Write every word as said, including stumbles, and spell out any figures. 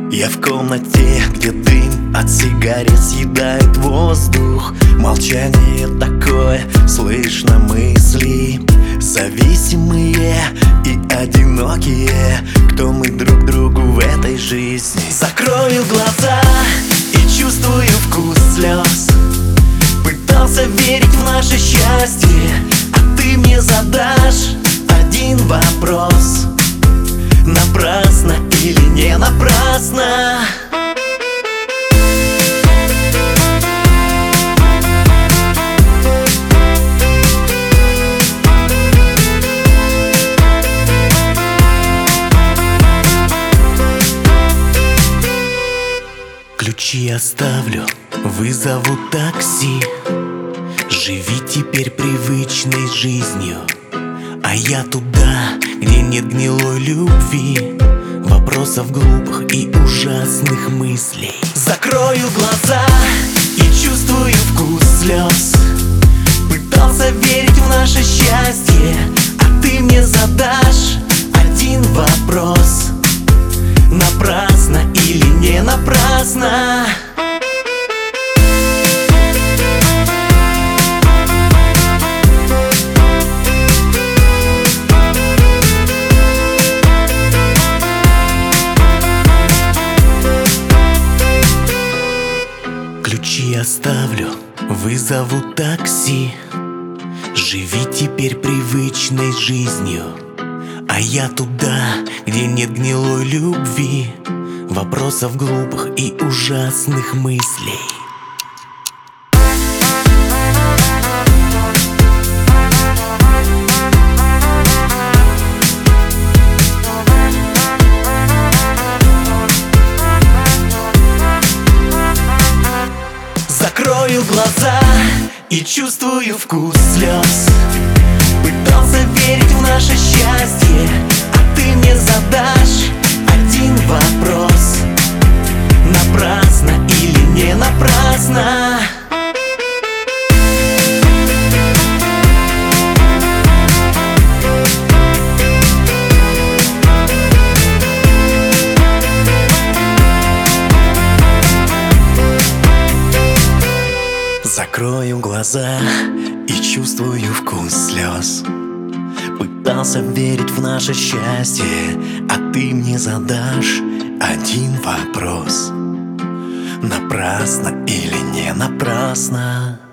Я в комнате, где дым от сигарет съедает воздух. Молчание такое, слышно мысли зависимые и одинокие. Кто мы друг другу в этой жизни? Закрою глаза и чувствую вкус слез. Пытался верить в наше счастье, а ты мне задашь один вопрос: напрасно или не напрасно? Ключи оставлю, вызову такси. Живи теперь привычной жизнью, а я туда, где нет гнилой любви, вопросов глупых и ужасных мыслей. Закрою глаза и чувствую вкус слез. Пытался верить в наше счастье, а ты мне задашь один вопрос: напрасно или не напрасно? Ключи оставлю, вызову такси. Живи теперь привычной жизнью, а я туда, где нет гнилой любви, вопросов глупых и ужасных мыслей. Закрою глаза и чувствую вкус слез. Пытался верить в наше счастье, а ты мне задашь один вопрос: напрасно или не напрасно? Закрою глаза и чувствую вкус слез. Пытался верить в наше счастье, а ты мне задашь один вопрос: напрасно или не напрасно?